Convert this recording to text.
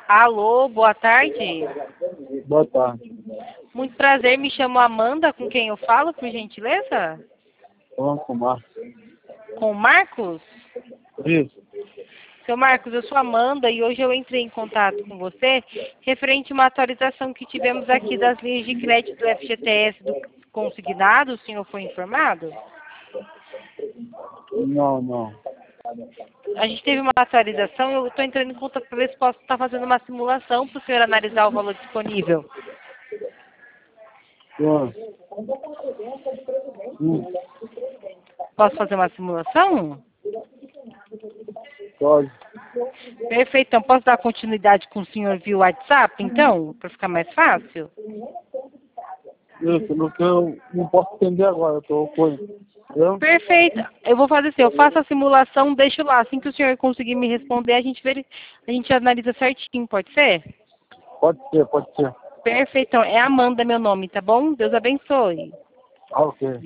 Alô, boa tarde. Boa tarde. Muito prazer, me chamo Amanda, com quem eu falo, por gentileza? Vamos com o Marcos. Com o Marcos? Isso. Seu Marcos, eu sou Amanda e hoje eu entrei em contato com você referente a uma atualização que tivemos aqui das linhas de crédito do FGTS do consignado. O senhor foi informado? Não. A gente teve uma atualização, eu estou entrando em contato para ver se posso estar fazendo uma simulação para o senhor analisar o valor disponível. Posso fazer uma simulação? Pode. Perfeito, então posso dar continuidade com o senhor via WhatsApp, então, para ficar mais fácil? Isso, no que eu não posso entender agora, eu estou com ele. Perfeito, eu vou fazer assim, eu faço a simulação, deixo lá, assim que o senhor conseguir me responder, a gente analisa certinho, pode ser? Pode ser. Perfeito, então, é Amanda meu nome, tá bom? Deus abençoe. Ok.